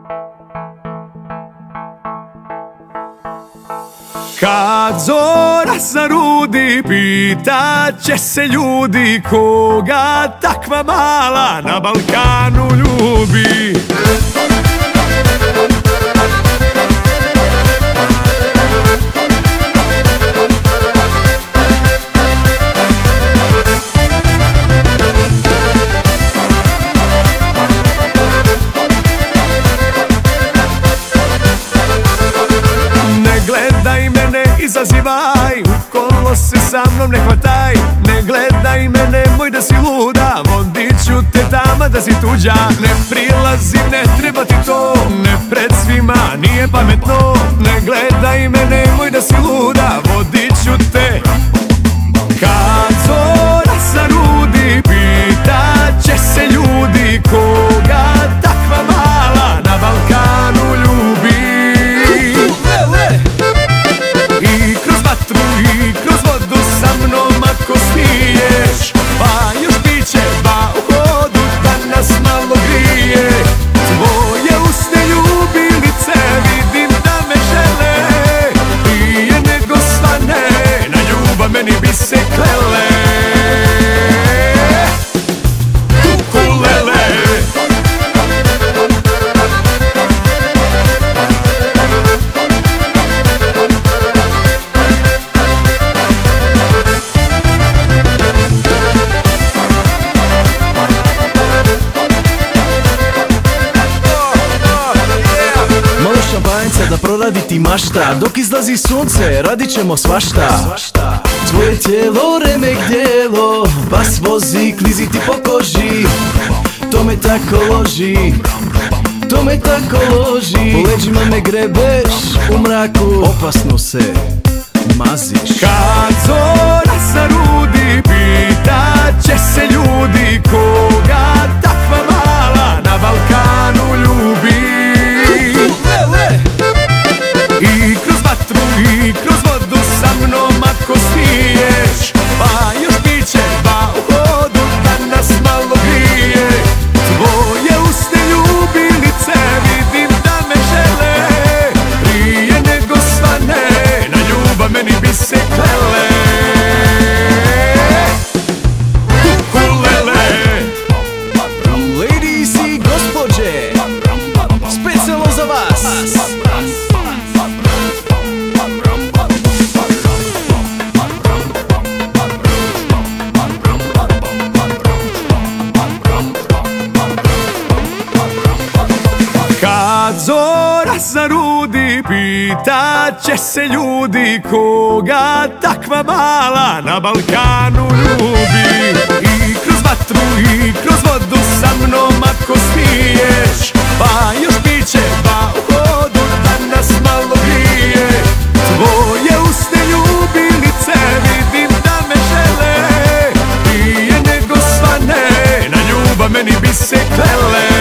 Kad zora zarudi, pitat će se ljudi koga takva mala na Balkanu ljubi. Izazivaj, u kolo se sa mnom ne hvataj. Ne gledaj me, nemoj da si luda, vodit ću te tamo da si tuđa. Ne prilazi, ne treba ti to, ne pred svima, nije pametno. Ne gledaj me, nemoj da si luda, vodit ću te. Kad zora zarudi, pitat će se ljudi koga takva mala na Balkanu ljubi. I kroz vodu sa mnom ako smiješ, pa još biće ba u hodu da nas malo grije. Tvoje usne ljubilice vidim da me žele, prije nego svane na ljubav meni bi se klele. Da proradi ti mašta, dok izlazi sunce radit ćemo svašta. Tvoje tijelo remek djelo, bas vozi, klizi ti po koži. To me tako loži, to me tako loži. Po leđima me grebeš, u mraku opasno se maziš. Kad zora zarudi, pitat će se ljudi koga takva mala na Balkanu ljubi. I kroz vatru i kroz vodu sa mnom ako smiješ, pa još biće ba u hodu da nas malo grije. Tvoje usne ljubilice vidim da me žele, prije nego svane na ljubav meni bi se klele. Ukulele. Ladies i gospođe, specijalno za vas. Kad zora zarudi, pitat će se ljudi koga takva mala na Balkanu ljubi. I kroz vatru i kroz vodu sa mnom ako smiješ, pa još biće ba u hodu da nas malo grije. Tvoje usne ljubilice vidim da me žele, prije nego svane na ljubav meni bi se klele.